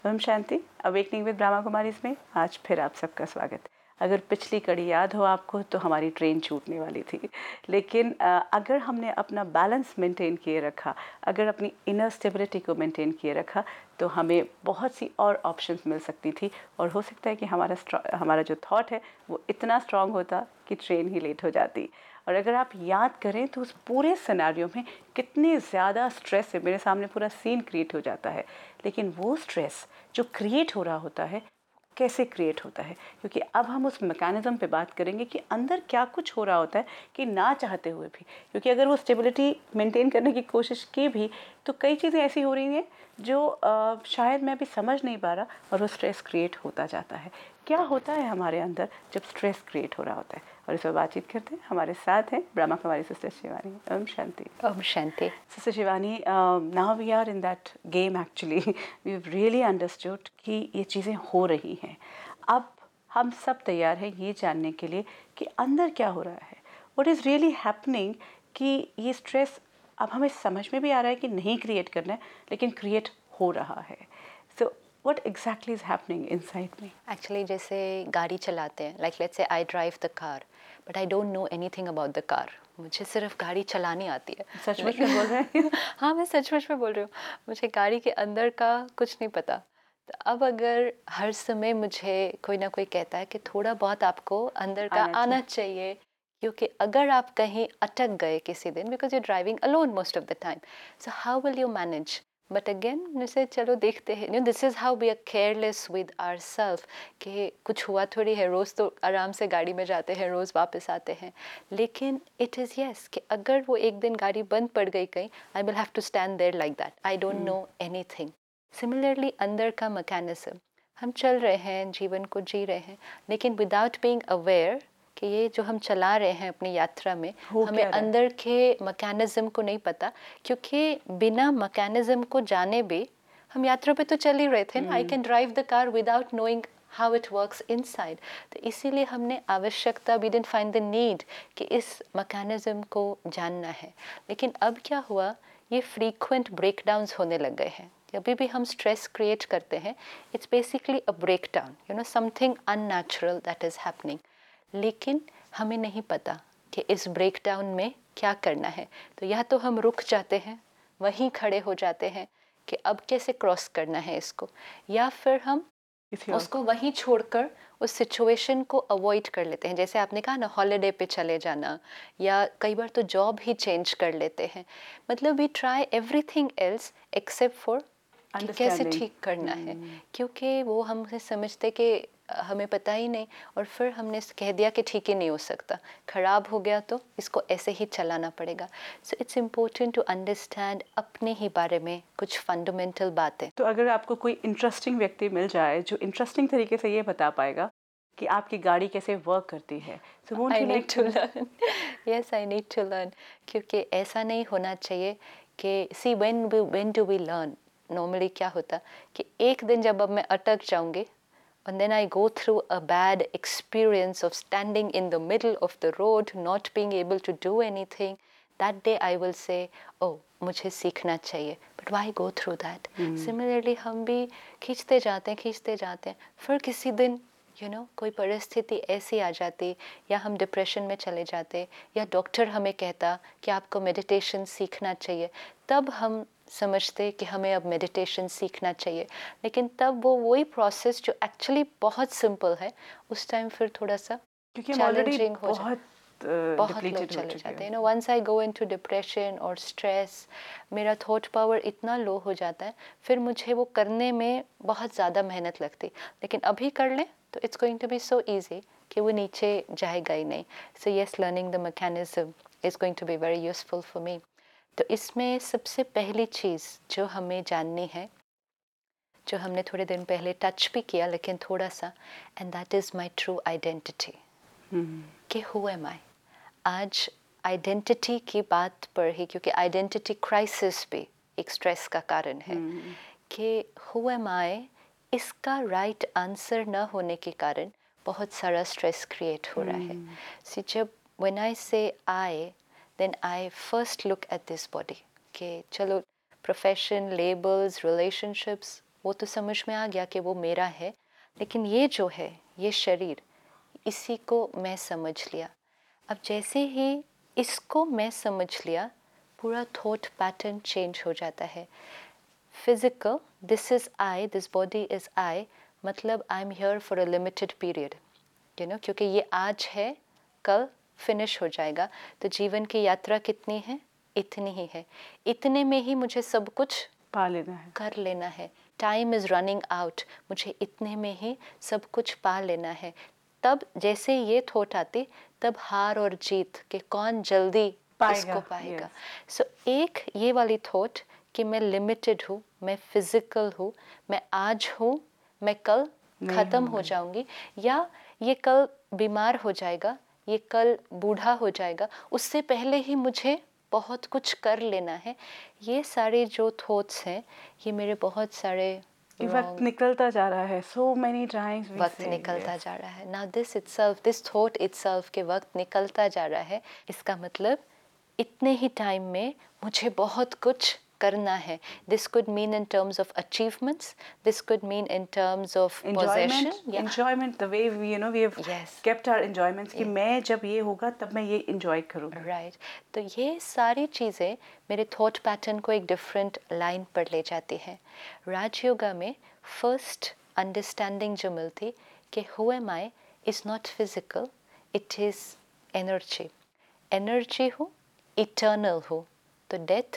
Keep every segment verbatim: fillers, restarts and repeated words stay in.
ओम शांति। Awakening with Brahma Kumaris में आज फिर आप सबका स्वागत। अगर पिछली कड़ी याद हो आपको तो हमारी ट्रेन छूटने वाली थी, लेकिन अगर हमने अपना बैलेंस मेंटेन किए रखा, अगर अपनी इनर स्टेबिलिटी को मेंटेन किए रखा तो हमें बहुत सी और ऑप्शंस मिल सकती थी और हो सकता है कि हमारा हमारा जो थॉट है वो इतना स्ट्रांग होता कि ट्रेन ही लेट हो जाती। और अगर आप याद करें तो उस पूरे सिनेरियो में कितने ज़्यादा स्ट्रेस है, मेरे सामने पूरा सीन क्रिएट हो जाता है, लेकिन वो स्ट्रेस जो क्रिएट हो रहा होता है कैसे क्रिएट होता है, क्योंकि अब हम उस मैकेनिज़्म पे बात करेंगे कि अंदर क्या कुछ हो रहा होता है कि ना चाहते हुए भी, क्योंकि अगर वो स्टेबिलिटी मेंटेन करने की कोशिश की भी तो कई चीज़ें ऐसी हो रही हैं जो आ, शायद मैं भी समझ नहीं पा रहा और वो स्ट्रेस क्रिएट होता जाता है। क्या होता है हमारे अंदर जब स्ट्रेस क्रिएट हो रहा होता है, और इस पर बातचीत करते हैं। हमारे साथ हैं ब्रह्मा कुमारी सिस्टर शिवानी। ओम शांति। ओम शांति। Sister Shivani, now we are in that game actually, we have really understood कि ये चीज़ें हो रही हैं। अब हम सब तैयार हैं ये जानने के लिए कि अंदर क्या हो रहा है, व्हाट इज़ रियली हैपनिंग, कि ये स्ट्रेस अब हमें समझ में भी आ रहा है कि नहीं क्रिएट करना है, लेकिन क्रिएट हो रहा है। So what exactly is happening inside me? Actually जैसे गाड़ी चलाते हैं, like let's say I drive the car but I don't know anything about the car. मुझे सिर्फ गाड़ी चलानी आती है। सचमुच में बोल रहे हैं? हाँ, मैं सचमुच में बोल रही हूँ। मुझे गाड़ी के अंदर का कुछ नहीं पता। तो अब अगर हर समय मुझे कोई ना कोई कहता है कि थोड़ा बहुत आपको अंदर का आना आना चाहिए, क्योंकि अगर आप कहीं अटक गए किसी दिन, because you driving alone most of the time, so how will you manage? But again जैसे चलो देखते हैं, no this is how we are careless with our self, कि कुछ हुआ थोड़ी है, रोज़ तो आराम से गाड़ी में जाते हैं, रोज़ वापस आते हैं। लेकिन इट इज़ यस कि अगर वो एक दिन गाड़ी बंद पड़ गई कहीं, I will have to stand there like that, I don't know anything. Similarly अंदर का मैकेनिज्म, हम चल रहे हैं, जीवन को जी रहे हैं, लेकिन विदाउट बीइंग अवेयर कि ये जो हम चला रहे हैं अपनी यात्रा में, हमें अंदर के मैकेनिज्म को नहीं पता, क्योंकि बिना मैकेनिज्म को जाने भी हम यात्रा पे तो चल ही रहे थे ना। I can drive the car without knowing how it works inside. तो इसीलिए हमने आवश्यकता, we didn't find the need कि इस मैकेनिज्म को जानना है। लेकिन अब क्या हुआ, ये फ्रीक्वेंट ब्रेकडाउन्स होने लग गए हैं। अभी भी हम स्ट्रेस क्रिएट करते हैं, it's basically a breakdown, you know, something unnatural that is happening. लेकिन हमें नहीं पता कि इस ब्रेकडाउन में क्या करना है। तो या तो हम रुक जाते हैं, वहीं खड़े हो जाते हैं कि अब कैसे क्रॉस करना है इसको, या फिर हम उसको वहीं छोड़कर उस सिचुएशन को अवॉइड कर लेते हैं। जैसे आपने कहा ना, हॉलिडे पे चले जाना, या कई बार तो जॉब ही चेंज कर लेते हैं। मतलब we try everything else except for कैसे ठीक करना है, क्योंकि वो हमसे समझते कि हमें पता ही नहीं, और फिर हमने कह दिया कि ठीक ही नहीं हो सकता, ख़राब हो गया तो इसको ऐसे ही चलाना पड़ेगा। So it's important to understand अपने ही बारे में कुछ फंडामेंटल बातें। तो अगर आपको कोई इंटरेस्टिंग व्यक्ति मिल जाए जो इंटरेस्टिंग तरीके से ये बता पाएगा कि आपकी गाड़ी कैसे वर्क करती है, so won't I you need like to to- learn. Yes, I need to learn, क्योंकि ऐसा नहीं होना चाहिए कि see when when do we learn. Normally क्या होता कि एक दिन जब अब मैं अटक जाऊंगी, and then I go through a bad experience of standing in the middle of the road, not being able to do anything, that day I will say, oh, मुझे सीखना चाहिए। But why go through that? hmm. Similarly हम भी खींचते जाते हैं खींचते जाते हैं, फिर किसी दिन यू you नो know, कोई परिस्थिति ऐसी आ जाती, या हम डिप्रेशन में चले जाते, या डॉक्टर हमें कहता कि आपको मेडिटेशन सीखना चाहिए, तब हम समझते कि हमें अब मेडिटेशन सीखना चाहिए। लेकिन तब वो वही प्रोसेस जो एक्चुअली बहुत सिंपल है, उस टाइम फिर थोड़ा सा चैलेंजिंग हो जाता है। बहुत लोग चले जाते हैं ना, once I go into depression और स्ट्रेस, मेरा थॉट पावर इतना लो हो जाता है, फिर मुझे वो करने में बहुत ज़्यादा मेहनत लगती। लेकिन अभी कर लें तो it's going to be so easy कि वो नीचे जाएगा ही नहीं। So yes, learning the mechanism is going to be very useful for me. तो इसमें सबसे पहली चीज़ जो हमें जाननी है, जो हमने थोड़े दिन पहले टच भी किया लेकिन थोड़ा सा, and that is my true identity, कि हु एम आई। आज आइडेंटिटी की बात पर ही, क्योंकि आइडेंटिटी क्राइसिस भी एक स्ट्रेस का कारण है, hmm. कि हु एम आई, इसका राइट right आंसर न होने के कारण बहुत सारा स्ट्रेस क्रिएट हो hmm. रहा है। सो so, जब व्हेन आई से आई, then I first look at this body, कि चलो प्रोफेशन, लेबल्स, रिलेशनशिप्स वो तो समझ में आ गया कि वो मेरा है, लेकिन ये जो है, ये शरीर, इसी को मैं समझ लिया। अब जैसे ही इसको मैं समझ लिया, पूरा थॉट पैटर्न चेंज हो जाता है। Physical, this is I, this body is I, मतलब I am here for a limited period, you know, क्योंकि ये आज है, कल फिनिश हो जाएगा। तो जीवन की यात्रा कितनी है? इतनी ही है। इतने में ही मुझे सब कुछ पा लेना है, कर लेना है। टाइम इज़ रनिंग आउट, मुझे इतने में ही सब कुछ पा लेना है। तब जैसे ये थॉट आती, तब हार और जीत के कौन जल्दी पाएगा, इसको पाएगा। yes. सो so, एक ये वाली थॉट कि मैं लिमिटेड हूँ, मैं फिजिकल हूँ, मैं आज हूँ, मैं कल ख़त्म हो जाऊंगी, या ये कल बीमार हो जाएगा, ये कल बूढ़ा हो जाएगा, उससे पहले ही मुझे बहुत कुछ कर लेना है। ये सारे जो थॉट्स हैं, ये मेरे बहुत सारे वक्त निकलता जा रहा है, so many times we वक्त say, निकलता yes. जा रहा है। Now this itself, this thought itself के वक्त निकलता जा रहा है, इसका मतलब इतने ही टाइम में मुझे बहुत कुछ करना है। This could mean in terms of achievements, this could mean in terms of enjoyment, possession, yeah. enjoyment, the way we, you know, we have Yes. kept our enjoyments कि Yes. मैं जब ये होगा तब मैं ये enjoy करूँगी। Right right. तो ये सारी चीज़ें मेरे थॉट पैटर्न को एक डिफरेंट लाइन पर ले जाती हैं। राजयोगा में फर्स्ट अंडरस्टैंडिंग जो मिलती कि who am I is not physical, it is energy. Energy हो, इटर्नल हो, तो डेथ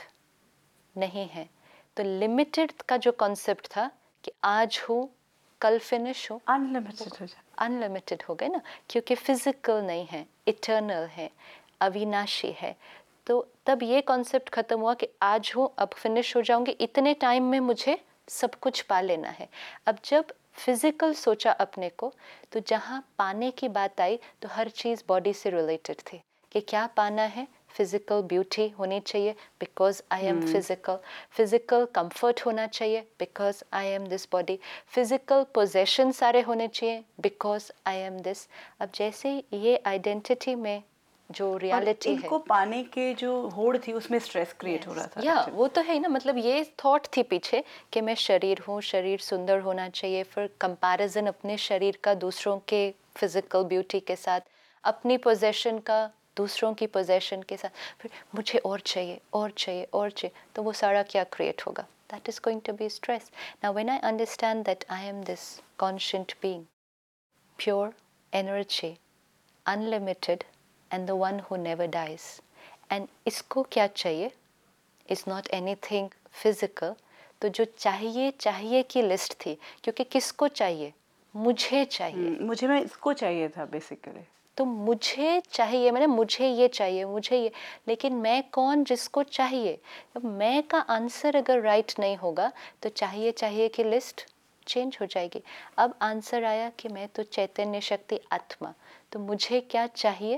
नहीं है। तो लिमिटेड का जो कॉन्सेप्ट था कि आज हो, कल फिनिश हो, अनलिमिटेड हो जाए, अनलिमिटेड हो गए ना, क्योंकि फिजिकल नहीं है, इटर्नल है, अविनाशी है। तो तब ये कॉन्सेप्ट ख़त्म हुआ कि आज हो, अब फिनिश हो जाऊंगी, इतने टाइम में मुझे सब कुछ पा लेना है। अब जब फिजिकल सोचा अपने को, तो जहाँ पाने की बात आई तो हर चीज़ बॉडी से रिलेटेड थी कि क्या पाना है। फिजिकल ब्यूटी होनी चाहिए because I am physical, physical comfort होना चाहिए because I am this body, physical possession सारे होने चाहिए बिकॉज आई एम दिस। अब जैसे ये आइडेंटिटी में जो रियलिटी है, इनको पाने के जो होड़ थी उसमें स्ट्रेस क्रिएट हो रहा था। या वो तो है ना, मतलब ये थॉट थी पीछे कि मैं शरीर हूँ, शरीर सुंदर होना चाहिए, फिर कंपैरिजन अपने शरीर का दूसरों के फिजिकल ब्यूटी के साथ, अपनी पोजेशन का दूसरों की पोजेशन के साथ, फिर मुझे और चाहिए और चाहिए और चाहिए, तो वो सारा क्या क्रिएट होगा? That is going to be stress. Now when I understand that I am this conscient being, pure energy, unlimited and the one who never dies, एंड इसको क्या चाहिए इज़ नॉट एनीथिंग फिजिकल। तो जो चाहिए चाहिए की लिस्ट थी, क्योंकि किसको चाहिए? मुझे चाहिए, मुझे मैं इसको चाहिए था बेसिकली। तो मुझे चाहिए, मैंने मुझे ये चाहिए, मुझे ये, लेकिन मैं कौन जिसको चाहिए? मैं का आंसर अगर राइट नहीं होगा तो चाहिए चाहिए की लिस्ट चेंज हो जाएगी। अब आंसर आया कि मैं तो चैतन्य शक्ति आत्मा, तो मुझे क्या चाहिए?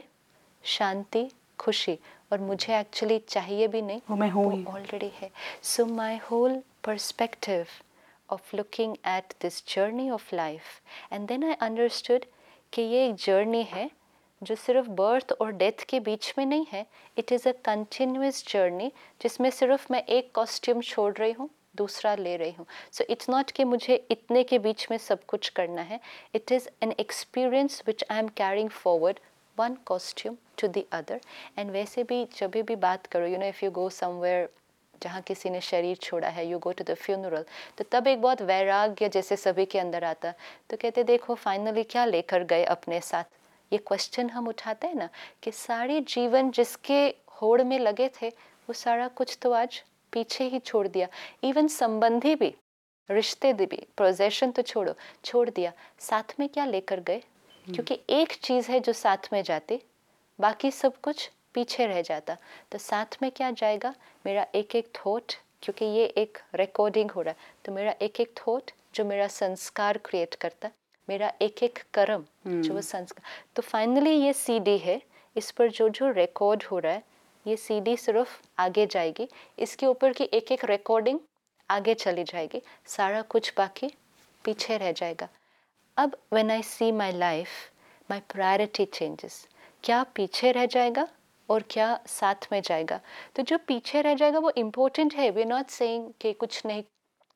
शांति, खुशी, और मुझे एक्चुअली चाहिए भी नहीं, वो मैं हूँ ही, ऑलरेडी है। So my whole perspective of looking at this journey of life, and then I understood कि ये एक जर्नी है जो सिर्फ बर्थ और डेथ के बीच में नहीं है। It is a continuous journey जिसमें सिर्फ मैं एक कॉस्ट्यूम छोड़ रही हूँ, दूसरा ले रही हूँ। सो इट्स नॉट कि मुझे इतने के बीच में सब कुछ करना है। It is an experience which I am carrying forward one costume to the other. And वैसे भी जब भी बात करो, you know, if you go somewhere जहाँ किसी ने शरीर छोड़ा है, you go to the funeral, तो तब एक बहुत वैराग्य जैसे सभी के अंदर आता, तो कहते देखो फाइनली क्या लेकर गए अपने साथ। ये क्वेश्चन हम उठाते हैं ना कि सारे जीवन जिसके होड़ में लगे थे वो सारा कुछ तो आज पीछे ही छोड़ दिया। इवन संबंधी भी, रिश्ते भी, पोजेशन तो छोड़ो, छोड़ दिया, साथ में क्या लेकर गए? क्योंकि एक चीज़ है जो साथ में जाती, बाकी सब कुछ पीछे रह जाता। तो साथ में क्या जाएगा? मेरा एक एक थॉट, क्योंकि ये एक रिकॉर्डिंग हो रहा है, तो मेरा एक एक थॉट जो मेरा संस्कार क्रिएट करता, मेरा एक एक कर्म जो वो संस्कार। तो फाइनली ये सीडी है, इस पर जो जो रिकॉर्ड हो रहा है, ये सीडी सिर्फ आगे जाएगी, इसके ऊपर की एक एक रिकॉर्डिंग आगे चली जाएगी, सारा कुछ बाकी पीछे रह जाएगा। अब when I see my life, my priority changes. क्या पीछे रह जाएगा और क्या साथ में जाएगा? तो जो पीछे रह जाएगा वो इम्पोर्टेंट है। वी आर नॉट सेइंग कि कुछ नहीं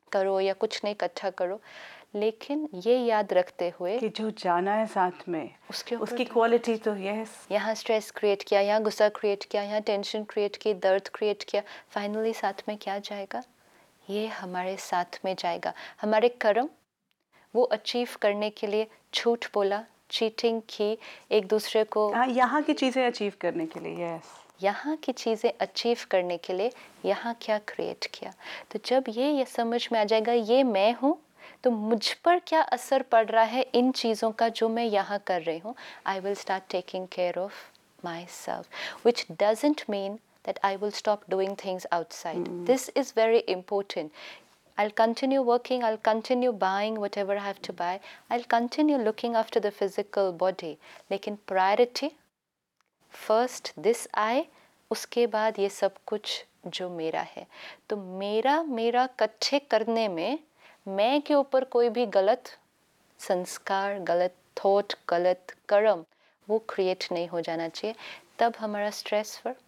करो या कुछ नहीं इकट्ठा करो, लेकिन ये याद रखते हुए कि जो जाना है साथ में उसके ऊपर उसकी क्वालिटी तो यस, यहाँ स्ट्रेस क्रिएट किया, यहाँ गुस्सा क्रिएट किया, यहाँ टेंशन क्रिएट की, दर्द क्रिएट किया, फाइनली साथ में क्या जाएगा? ये हमारे साथ में जाएगा। हमारे कर्म वो अचीव करने के लिए झूठ बोला, चीटिंग की, एक दूसरे को हाँ, यहाँ की चीज़ें अचीव करने के लिए यस, यहाँ की चीज़ें अचीव करने के लिए यहाँ क्या क्रिएट किया। तो जब ये ये समझ में आ जाएगा ये मैं हूँ, तो मुझ पर क्या असर पड़ रहा है इन चीज़ों का जो मैं यहाँ कर रही हूँ, I will start taking care of myself, which doesn't mean that I will stop doing things outside. Mm. This is very important. I'll continue working, I'll continue buying whatever I have to buy, I'll continue looking after the physical body. लेकिन priority, first this I, उसके बाद ये सब कुछ जो मेरा है। तो मेरा मेरा इकट्ठे करने में मैं के ऊपर कोई भी गलत संस्कार, गलत थॉट, गलत कर्म वो क्रिएट नहीं हो जाना चाहिए। तब हमारा स्ट्रेस पर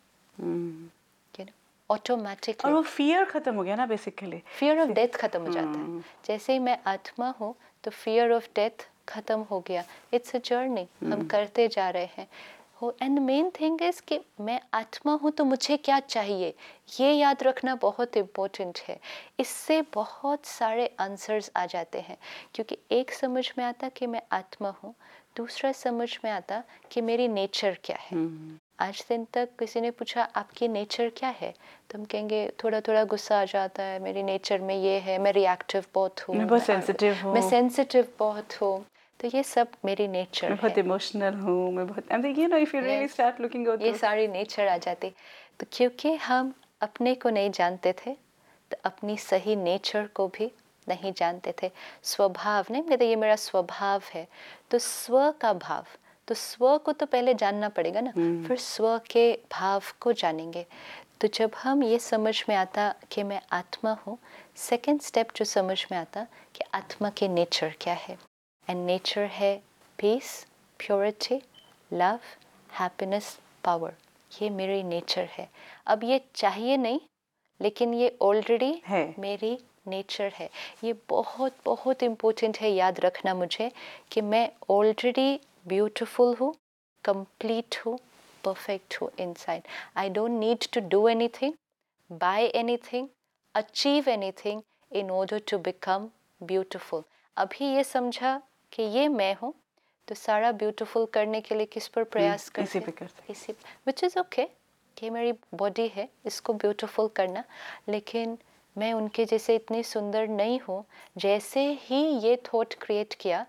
ऑटोमेटिकली और वो फियर खत्म हो गया ना, बेसिकली फियर ऑफ डेथ खत्म हो जाता है। जैसे ही मैं आत्मा हूँ तो फियर ऑफ डेथ खत्म हो गया। इट्स अ जर्नी, हम करते जा रहे हैं हो। एंड मेन थिंग इज कि मैं आत्मा हूँ तो मुझे क्या चाहिए, ये याद रखना बहुत इम्पोर्टेंट है। इससे बहुत सारे आंसर्स आ जाते हैं, क्योंकि एक समझ में आता कि मैं आत्मा हूँ, दूसरा समझ में आता कि मेरी नेचर क्या है। आज दिन तक किसी ने पूछा आपकी नेचर क्या है, तो हम कहेंगे थोड़ा थोड़ा गुस्सा आ जाता है, मेरी नेचर में ये है, मैं रिएक्टिव बहुत हूँ, मैं बहुत सेंसिटिव हूँ, मैं सेंसिटिव बहुत हूँ। तो ये सब मेरी नेचर है। मैं बहुत इमोशनल हूँ, मैं बहुत I am thinking, you know, if you really start looking out, ये सारी नेचर आ जाती। तो क्योंकि हम अपने को नहीं जानते थे, तो अपनी सही नेचर को भी नहीं जानते थे। स्वभाव नहीं कहते ये मेरा स्वभाव है, तो स्व का भाव, तो स्व को तो पहले जानना पड़ेगा ना, फिर स्व के भाव को जानेंगे। तो जब हम ये समझ में आता कि मैं आत्मा हूँ, सेकंड स्टेप जो समझ में आता कि आत्मा के नेचर क्या है, एंड नेचर है peace, purity, love, happiness, power. ये मेरी नेचर है। अब ये चाहिए नहीं, लेकिन ये ऑलरेडी मेरी नेचर है। ये बहुत बहुत इम्पोर्टेंट है याद रखना मुझे कि मैं ऑलरेडी ब्यूटीफुल हूँ, कंप्लीट हूँ, परफेक्ट हूँ inside. I don't need to do anything, buy anything, achieve anything in order to become beautiful. अभी ये समझा कि ये मैं हूँ, तो सारा ब्यूटीफुल करने के लिए किस पर प्रयास करते इसी पे करते, इसी विच इज़ ओके कि मेरी बॉडी है, इसको ब्यूटीफुल करना। लेकिन मैं उनके जैसे इतनी सुंदर नहीं हूँ। जैसे ही ये थॉट क्रिएट किया,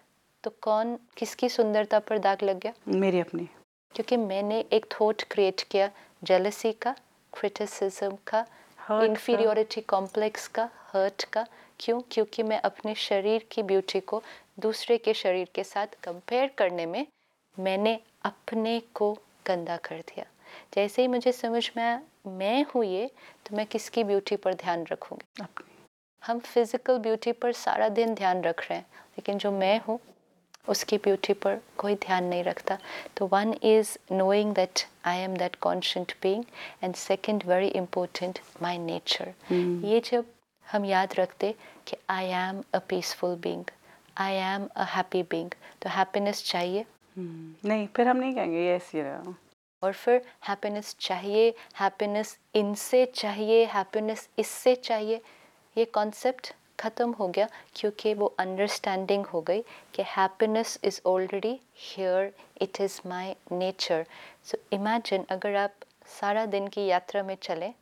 तो कौन किसकी सुंदरता पर दाग लग गया? मेरी अपनी। क्योंकि मैंने एक थॉट क्रिएट किया जेलसी का, क्रिटिसिज्म का, इन्फीरियोरिटी कॉम्प्लेक्स का, हर्ट का। क्यों? क्योंकि मैं अपने शरीर की ब्यूटी को दूसरे के शरीर के साथ कंपेयर करने में मैंने अपने को गंदा कर दिया। जैसे ही मुझे समझ में आया मैं हूँ ये, तो मैं किसकी ब्यूटी पर ध्यान रखूँगी? हम फिजिकल ब्यूटी पर सारा दिन ध्यान रख रहे हैं, लेकिन जो मैं हूँ उसकी ब्यूटी पर कोई ध्यान नहीं रखता। तो one is knowing that I am that conscient being, and second very important my nature. ये जब हम याद रखते कि I am a peaceful being, I am a happy being, तो हैप्पीनेस चाहिए hmm. नहीं, फिर हम नहीं कहेंगे यस ये रहा। और फिर हैप्पीनेस चाहिए, हैप्पीनेस इनसे चाहिए, हैप्पीनेस इससे चाहिए, ये कॉन्सेप्ट ख़त्म हो गया, क्योंकि वो अंडरस्टैंडिंग हो गई कि happiness is already here, it is my nature. So imagine अगर आप सारा दिन की यात्रा में चलें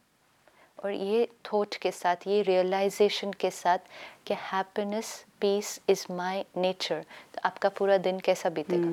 और ये थॉट के साथ, ये रियलाइजेशन के साथ कि happiness, peace is my nature, तो आपका पूरा दिन कैसा बीतेगा?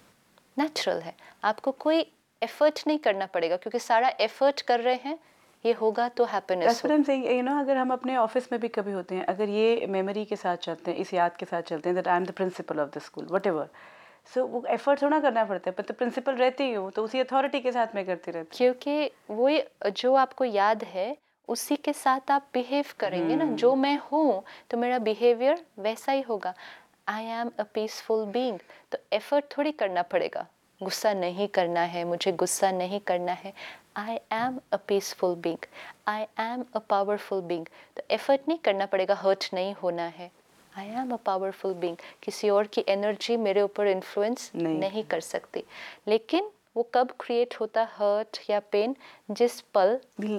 नेचुरल है, आपको कोई एफर्ट नहीं करना पड़ेगा, क्योंकि सारा एफर्ट कर रहे हैं, ये होगा तो हैप्पीनेस हो। यू नो, अगर हम अपने ऑफिस में भी कभी होते हैं, अगर ये मेमोरी के साथ चलते हैं, इस याद के साथ चलते हैं that I am the principal of the school whatever, so वो एफर्ट थोड़ा करना पड़ता है, पर तो प्रिंसिपल रहती ही हूँ, तो उसी अथॉरिटी के साथ मैं करती रहती हूँ। क्योंकि वो जो आपको याद है उसी के साथ आप बिहेव करेंगे ना। जो मैं हूँ तो मेरा बिहेवियर वैसा ही होगा। I am a peaceful being, तो एफर्ट थोड़ी करना पड़ेगा, गुस्सा नहीं करना है, मुझे गुस्सा नहीं करना है। I am a peaceful being, I am a powerful being. तो एफर्ट नहीं करना पड़ेगा, हर्ट नहीं होना है। I am a powerful being, किसी और की एनर्जी मेरे ऊपर इन्फ्लुएंस नहीं, नहीं कर सकती। लेकिन वो कब क्रिएट होता हर्ट या पेन, जिस पल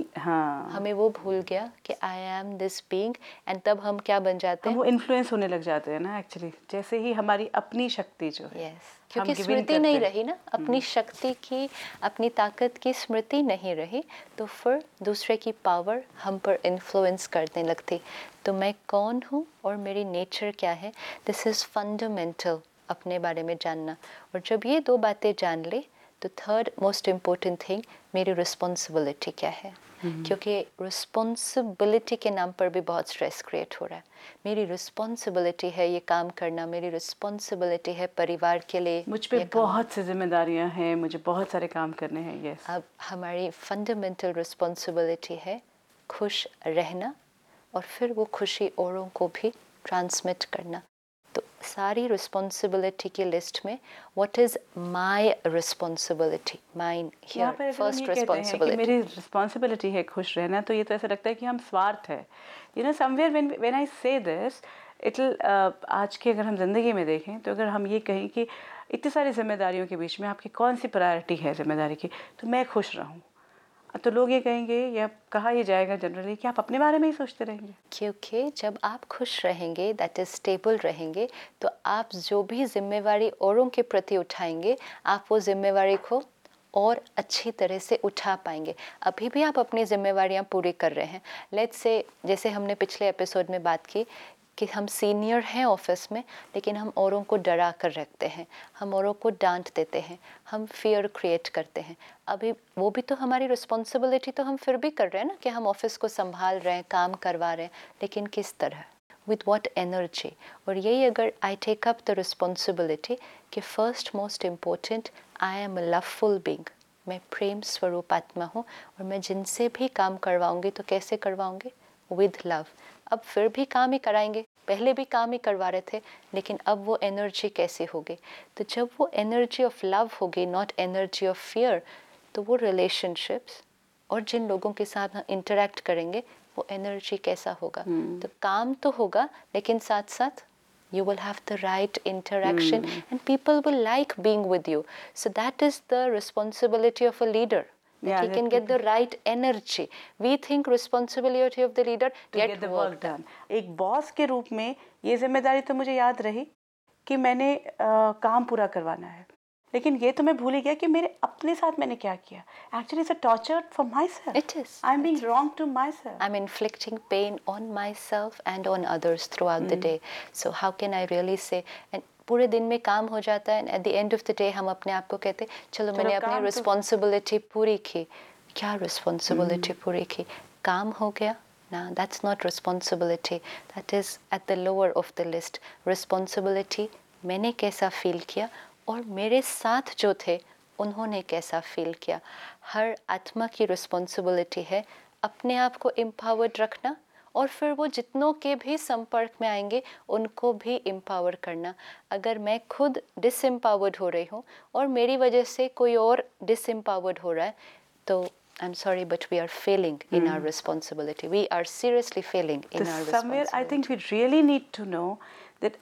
हाँ हमें वो भूल गया कि I am this being, and तब हम क्या बन जाते हम हैं, वो इन्फ्लुएंस होने लग जाते हैं ना एक्चुअली, जैसे ही हमारी अपनी शक्ति जो है यस, क्योंकि हम गिव इन स्मृति नहीं करते हैं। रही ना, अपनी शक्ति की, अपनी ताकत की स्मृति नहीं रही, तो फिर दूसरे की पावर हम पर इन्फ्लुएंस करने लगती। तो मैं कौन हूँ और मेरी नेचर क्या है, दिस इज़ फंडामेंटल, अपने बारे में जानना। और जब ये दो बातें जान ले तो थर्ड मोस्ट इम्पोर्टेंट थिंग, मेरी रिस्पॉन्सिबिलिटी क्या है। क्योंकि रिस्पॉन्सिबिलिटी के नाम पर भी बहुत स्ट्रेस क्रिएट हो रहा है। मेरी रिस्पॉन्सिबिलिटी है ये काम करना, मेरी रिस्पॉन्सिबिलिटी है परिवार के लिए, मुझ पे बहुत सी जिम्मेदारियां हैं, मुझे बहुत सारे काम करने हैं। यस, अब हमारी फंडामेंटल रिस्पॉन्सिबिलिटी है खुश रहना, और फिर वो खुशी औरों को भी ट्रांसमिट करना। तो सारी रिस्पॉन्सिबिलिटी की लिस्ट में what is my responsibility, mine यहाँ हियर पर अगर हम फर्स्ट ये कहते हैं कि रिस्पॉन्सिबिलिटी। मेरी रिस्पॉन्सिबिलिटी है खुश रहना, तो ये तो ऐसा लगता है कि हम स्वार्थ है। You know somewhere when when I say this it will, आज की अगर हम ज़िंदगी में देखें तो अगर हम ये कहें कि इतनी सारी जिम्मेदारियों के बीच में आपकी कौन सी प्रायोरिटी है जिम्मेदारी की, तो मैं खुश रहूँ, तो लोग ये कहेंगे या कहा ये जाएगा जनरली कि आप अपने बारे में ही सोचते रहेंगे। क्योंकि जब आप खुश रहेंगे, दैट इज़ स्टेबल रहेंगे, तो आप जो भी जिम्मेवारी औरों के प्रति उठाएंगे, आप वो जिम्मेवारी को और अच्छी तरह से उठा पाएंगे। अभी भी आप अपनी जिम्मेवारियां पूरी कर रहे हैं, लेट्स से, जैसे हमने पिछले एपिसोड में बात की कि हम सीनियर हैं ऑफिस में, लेकिन हम औरों को डरा कर रखते हैं, हम औरों को डांट देते हैं, हम फियर क्रिएट करते हैं। अभी वो भी तो हमारी रिस्पॉन्सिबिलिटी तो हम फिर भी कर रहे हैं ना, कि हम ऑफिस को संभाल रहे हैं, काम करवा रहे हैं, लेकिन किस तरह, विद व्हाट एनर्जी। और यही अगर I take up the responsibility कि first most important, I am a loveful being, मैं प्रेम स्वरूप आत्मा हूँ, और मैं जिनसे भी काम करवाऊँगी तो कैसे करवाऊँगी, विद लव। अब फिर भी काम ही कराएंगे, पहले भी काम ही करवा रहे थे, लेकिन अब वो एनर्जी कैसे होगी। तो जब वो एनर्जी ऑफ लव होगी, नॉट एनर्जी ऑफ फियर, तो वो रिलेशनशिप्स और जिन लोगों के साथ हम इंटरेक्ट करेंगे वो एनर्जी कैसा होगा। hmm. तो काम तो होगा, लेकिन साथ साथ you will have the right interaction mm. and people will like being with you. So that is the responsibility of a leader, that yeah, he can get the right energy. We think responsibility of the leader to get, get the work done. एक boss के रूप में ये जिम्मेदारी तो मुझे याद रही कि मैंने आ, काम पूरा करवाना है, लेकिन ये तो मैं भूल ही गया कि मेरे अपने साथ मैंने क्या किया. Actually it's a torture for myself. It is. I'm being wrong to myself. I'm inflicting pain on myself and on others throughout mm. the day. So how can I really say, and पूरे दिन में काम हो जाता है, at the end of the day हम अपने आप को कहते चलो, चलो मैंने अपनी रिस्पॉन्सिबिलिटी तो... पूरी की. क्या रिस्पॉन्सिबिलिटी mm. पूरी की? काम हो गया ना, that's not responsibility, that is at the lower of the list. Responsibility, मैंने कैसा फील किया और मेरे साथ जो थे उन्होंने कैसा फील किया. हर आत्मा की रिस्पॉन्सिबिलिटी है अपने आप को एम्पावर्ड रखना, और फिर वो जितनों के भी संपर्क में आएंगे उनको भी एम्पावर करना. अगर मैं खुद डिसएम्पावर्ड हो रही हूँ और मेरी वजह से कोई और डिसएम्पावर्ड हो रहा है, तो I'm sorry, but we are failing in mm. our responsibility. We are seriously failing in so our somewhere responsibility. I think we really need to know that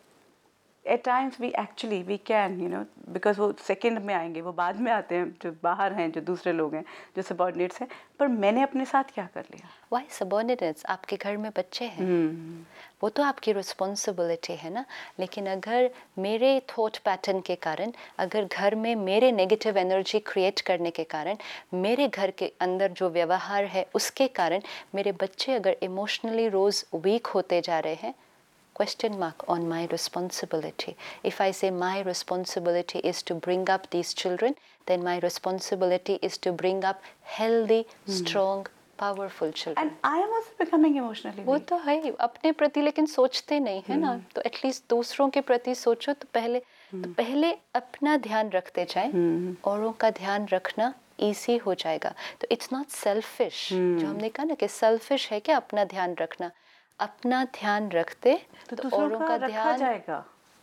at times we actually we can, you know, because वो second में आएंगे, वो बाद में आते हैं, जो बाहर हैं, जो दूसरे लोग हैं, जो सबॉर्डिनेट्स हैं, पर मैंने अपने साथ क्या कर लिया. Why subordinates? आपके घर में बच्चे हैं, hmm. वो तो आपकी रिस्पॉन्सिबिलिटी है ना. लेकिन अगर मेरे थॉट पैटर्न के कारण, अगर घर में मेरे नेगेटिव एनर्जी क्रिएट करने के कारण, मेरे घर के अंदर जो व्यवहार है उसके कारण मेरे बच्चे अगर इमोशनली रोज़ वीक होते जा रहे हैं, question mark on my responsibility. If I say my responsibility is to bring up these children, then my responsibility is to bring up healthy, mm. strong, powerful children. And I am also becoming emotionally वो weak. तो है अपने प्रति, लेकिन सोचते नहीं है mm. ना. तो एटलीस्ट दूसरों के प्रति सोचो. तो पहले mm. तो पहले अपना ध्यान रखते जाएं, mm. औरों का ध्यान रखना ईजी हो जाएगा. तो इट्स नॉट सेल्फिश. जो हमने कहा ना कि सेल्फिश है क्या अपना ध्यान रखना. अपना ध्यान रखते तो, तो औरों का, का ध्यान जाएगा.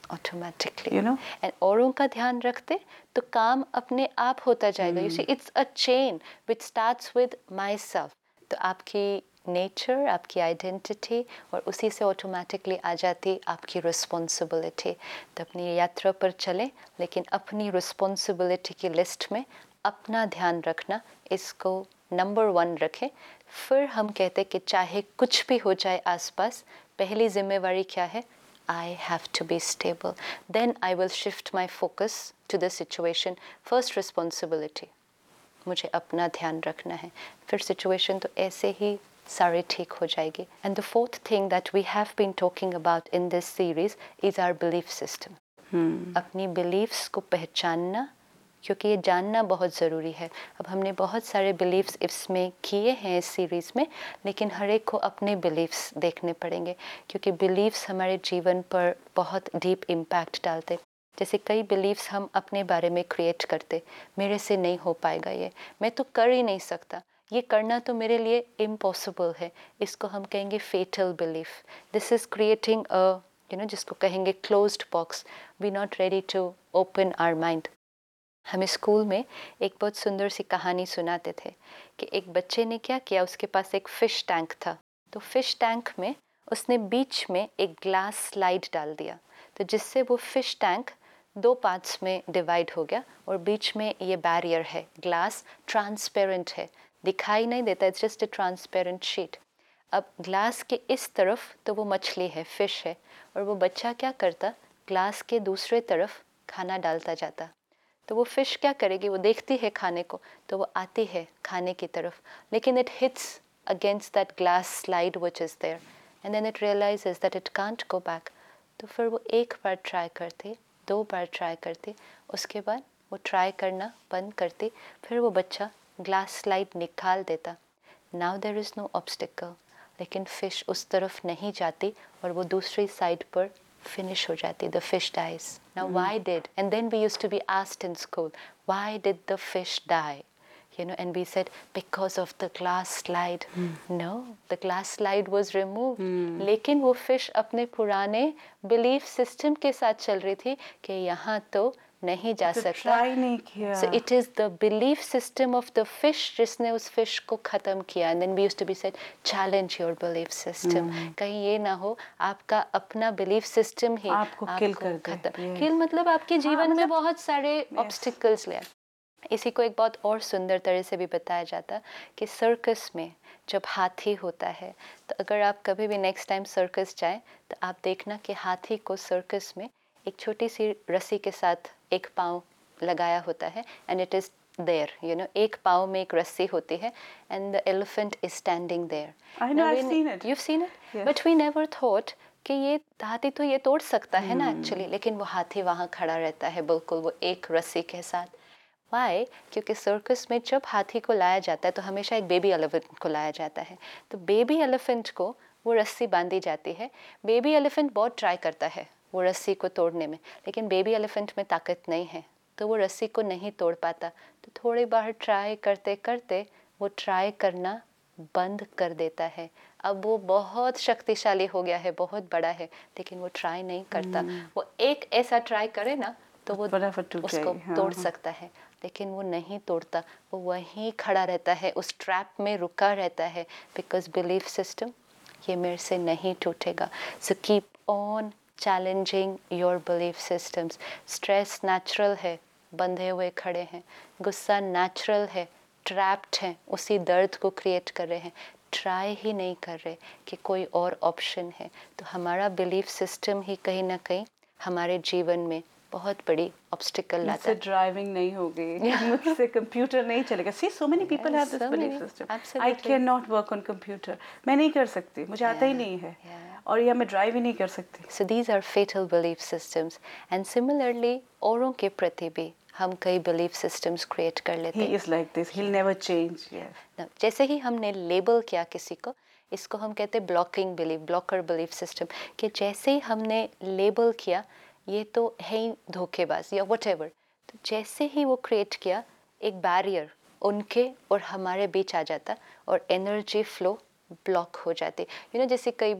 Automatically, you know. एंड औरों का ध्यान रखते तो काम अपने आप होता जाएगा. You see it's a chain which starts with myself. तो आपकी नेचर, आपकी आइडेंटिटी, और उसी से ऑटोमेटिकली आ जाती आपकी रिस्पॉन्सिबिलिटी. तो अपनी यात्रा पर चलें, लेकिन अपनी रिस्पॉन्सिबिलिटी की लिस्ट में अपना ध्यान रखना, इसको नंबर वन रखें. फिर हम कहते कि चाहे कुछ भी हो जाए आसपास, पहली जिम्मेवारी क्या है? I have to be stable. Then I will shift my focus to the situation. First responsibility. मुझे अपना ध्यान रखना है. फिर situation तो ऐसे ही सारी ठीक हो जाएगी. And the fourth thing that we have been talking about in this series is our belief system. Hmm. अपनी beliefs को पहचानना, क्योंकि ये जानना बहुत ज़रूरी है. अब हमने बहुत सारे बिलीव्स इसमें किए हैं इस सीरीज़ में, लेकिन हर एक को अपने बिलीव्स देखने पड़ेंगे, क्योंकि बिलीव्स हमारे जीवन पर बहुत डीप इम्पैक्ट डालते. जैसे कई बिलीव्स हम अपने बारे में क्रिएट करते, मेरे से नहीं हो पाएगा ये, मैं तो कर ही नहीं सकता, ये करना तो मेरे लिए इम्पॉसिबल है. इसको हम कहेंगे fatal belief. This is creating a you know जिसको कहेंगे closed box. We not ready to open our mind. हमें स्कूल में एक बहुत सुंदर सी कहानी सुनाते थे कि एक बच्चे ने क्या किया, उसके पास एक फ़िश टैंक था. तो फ़िश टैंक में उसने बीच में एक ग्लास स्लाइड डाल दिया, तो जिससे वो फ़िश टैंक दो पार्ट्स में डिवाइड हो गया, और बीच में ये बैरियर है. ग्लास ट्रांसपेरेंट है, दिखाई नहीं देता, it's just a transparent sheet. अब ग्लास के इस तरफ तो वो मछली है, फ़िश है, और वो बच्चा क्या करता, ग्लास के दूसरे तरफ खाना डालता जाता. तो वो फ़िश क्या करेगी, वो देखती है खाने को, तो वो आती है खाने की तरफ, लेकिन it hits against that glass slide which is there, and then it realises that it can't go back. तो फिर वो एक बार ट्राई करती, दो बार ट्राई करती, उसके बाद वो ट्राई करना बंद करती. फिर वो बच्चा ग्लास स्लाइड निकाल देता. Now there is no obstacle, लेकिन फ़िश उस तरफ नहीं जाती, और वो दूसरी साइड पर finish हो जाती. The fish dies. Now mm. why did, and then we used to be asked in school, why did the fish die? You know, and we said because of the glass slide. mm. No, the glass slide was removed. mm. लेकिन वो fish अपने पुराने belief system के साथ चल रही थी कि यहाँ तो नहीं जा तो सकता. try नहीं किया. So it is the belief system of the fish जिसने उस fish को ख़त्म किया. And then we used to be said, challenge your belief system. hmm. कहीं ये ना हो आपका अपना belief system ही आपको kill कर दे. खत्म. kill मतलब आपके जीवन हाँ, में बहुत सारे yes. obstacles ले. इसी को एक बहुत और सुंदर तरह से भी बताया जाता कि सर्कस में जब हाथी होता है, तो अगर आप कभी भी नेक्स्ट टाइम सर्कस जाएं, तो आप देखना कि हाथी को सर्कस में एक छोटी सी रस्सी के साथ एक पाँव लगाया होता है, and it is there, you know, एक पाँव में एक रस्सी होती है, and the elephant is standing there. I know, I have seen it. You have seen it, but we never thought कि ये हाथी तो ये तोड़ सकता है ना एक्चुअली, लेकिन वो हाथी वहाँ खड़ा रहता है बिल्कुल वो एक रस्सी के साथ. वाई? क्योंकि सर्कस में जब हाथी को लाया जाता है तो हमेशा एक बेबी एलिफेंट को लाया जाता है. तो बेबी एलिफेंट को वो रस्सी बांधी जाती है. बेबी एलिफेंट बहुत ट्राई करता है वो रस्सी को तोड़ने में, लेकिन बेबी एलिफेंट में ताकत नहीं है, तो वो रस्सी को नहीं तोड़ पाता. तो थोड़ी बार ट्राई करते करते वो ट्राई करना बंद कर देता है. अब वो बहुत शक्तिशाली हो गया है, बहुत बड़ा है, लेकिन वो ट्राई नहीं करता. hmm. वो एक ऐसा ट्राई करे ना तो वो उसको हाँ, तोड़ हाँ. सकता है, लेकिन वो नहीं तोड़ता. वो वहीं खड़ा रहता है, उस ट्रैप में रुका रहता है, बिकॉज बिलीफ सिस्टम ये मेरे से नहीं टूटेगा. So keep on challenging your belief systems. Stress natural है, बंधे हुए खड़े हैं. गुस्सा नेचुरल है, ट्रैप्ड हैं, उसी दर्द को क्रिएट कर रहे हैं, ट्राई ही नहीं कर रहे कि कोई और ऑप्शन है. तो हमारा बिलीफ सिस्टम ही कहीं ना कहीं हमारे जीवन में बहुत बड़ी ऑब्स्टिकल लाता है. मुझसे ड्राइविंग नहीं होगी, मुझसे कंप्यूटर नहीं चलेगा. See so many people have this belief system, I can not work on computer, मैं नहीं कर सकती, मुझे आता ही नहीं है, और या मैं ड्राइव ही नहीं कर सकती. So these are fatal belief systems. And similarly औरों के प्रति भी हम कई बिलीफ सिस्टम्स क्रिएट कर लेते हैं. He is like this, he'll never change. Yes. Now, जैसे ही हमने लेबल किया किसी को, इसको हम कहते हैं blocking belief, blocker belief system, कि जैसे ही हमने लेबल किया ये तो है ही धोखेबाज या व्हाटएवर, तो जैसे ही वो क्रिएट किया एक बैरियर उनके और हमारे बीच आ जाता और एनर्जी फ्लो ब्लॉक हो जाती. यू नो, जैसे कई बार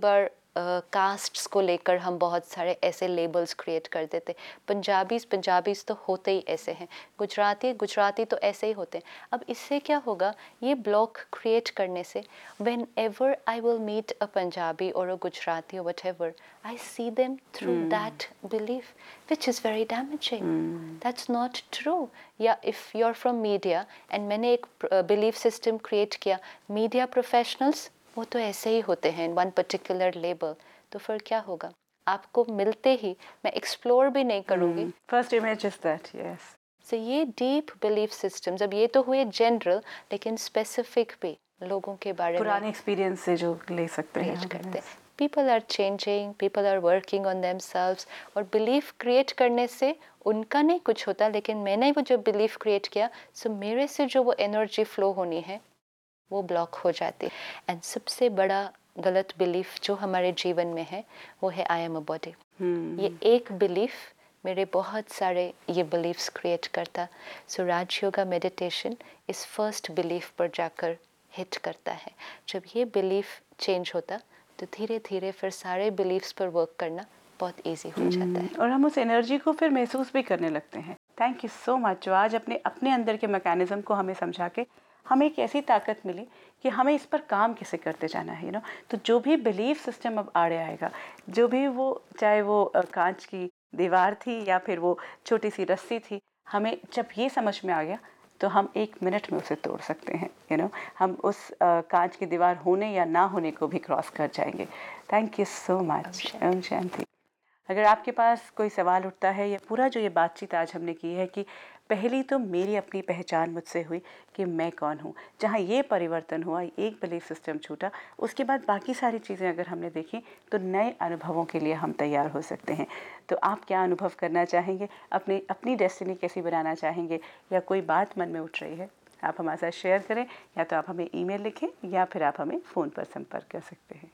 कास्ट्स को लेकर हम बहुत सारे ऐसे लेबल्स क्रिएट कर देते। पंजाबीज पंजाबीज तो होते ही ऐसे हैं, गुजराती गुजराती तो ऐसे ही होते हैं। अब इससे क्या होगा, ये ब्लॉक क्रिएट करने से whenever I will meet a Punjabi और अ गुजराती और whatever, I see them through that belief which is very damaging. That's not true. या if you are from media and मैंने एक बिलीफ सिस्टम क्रिएट किया, media professionals वो तो ऐसे ही होते हैं, वन पर्टिकुलर लेबल, तो फिर क्या होगा, आपको मिलते ही मैं एक्सप्लोर भी नहीं करूँगी। First image is that, yes. सो ये डीप बिलीफ सिस्टम्स, अब ये तो हुए जनरल, लेकिन स्पेसिफिक भी लोगों के बारे में पुराने एक्सपीरियंस से जो ले सकते हैं क्रिएट हम, करते yes. हैं। People are changing, people are working on themselves, और बिलीफ क्रिएट करने से उनका नहीं कुछ होता, लेकिन मैंने वो जो बिलीफ क्रिएट किया, सो मेरे से जो वो एनर्जी फ्लो होनी है वो ब्लॉक हो जाती है। एंड सबसे बड़ा गलत बिलीफ जो हमारे जीवन में है वो है आई एम अ बॉडी। ये एक बिलीफ मेरे बहुत सारे ये बिलीफ्स क्रिएट करता। सो राज योगा मेडिटेशन इस फर्स्ट बिलीफ पर जाकर हिट करता है। जब ये बिलीफ चेंज होता तो धीरे धीरे फिर सारे बिलीफ्स पर वर्क करना बहुत ईजी हो जाता है, और हम उस एनर्जी को फिर महसूस भी करने लगते हैं। थैंक यू सो मच जो आज अपने अपने अंदर के मैकेनिज्म को हमें समझा के हमें एक ऐसी ताकत मिली कि हमें इस पर काम कैसे करते जाना है, यू नो। तो जो भी बिलीफ सिस्टम अब आड़े आएगा, जो भी वो, चाहे वो अ, कांच की दीवार थी या फिर वो छोटी सी रस्सी थी, हमें जब ये समझ में आ गया तो हम एक मिनट में उसे तोड़ सकते हैं, यू नो। हम उस अ, कांच की दीवार होने या ना होने को भी क्रॉस कर जाएंगे। Thank you so much. ओम शांति। अगर आपके पास कोई सवाल उठता है, या पूरा जो ये बातचीत आज हमने की है कि पहली तो मेरी अपनी पहचान मुझसे हुई कि मैं कौन हूँ, जहाँ ये परिवर्तन हुआ, एक बिलीफ सिस्टम छूटा, उसके बाद बाकी सारी चीज़ें अगर हमने देखी तो नए अनुभवों के लिए हम तैयार हो सकते हैं। तो आप क्या अनुभव करना चाहेंगे, अपनी अपनी डेस्टिनी कैसी बनाना चाहेंगे, या कोई बात मन में उठ रही है, आप हमारे साथ शेयर करें, या तो आप हमें ईमेल लिखें या फिर आप हमें फ़ोन पर संपर्क कर सकते हैं।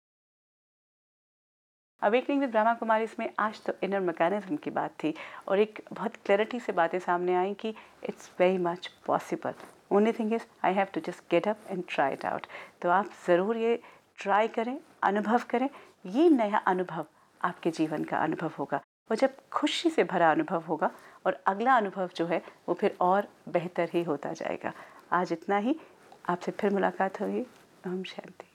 अवेकनिंग विद ब्रह्मा कुमारी इसमें आज तो इनर मैकेनिज्म की बात थी, और एक बहुत क्लैरिटी से बातें सामने आई कि it's very much possible. Only thing is I have to just get up and try it out. तो आप ज़रूर ये ट्राई करें, अनुभव करें। ये नया अनुभव आपके जीवन का अनुभव होगा, और जब खुशी से भरा अनुभव होगा, और अगला अनुभव जो है वो फिर और बेहतर ही होता जाएगा। आज इतना ही, आपसे फिर मुलाकात होगी। ओम शांति।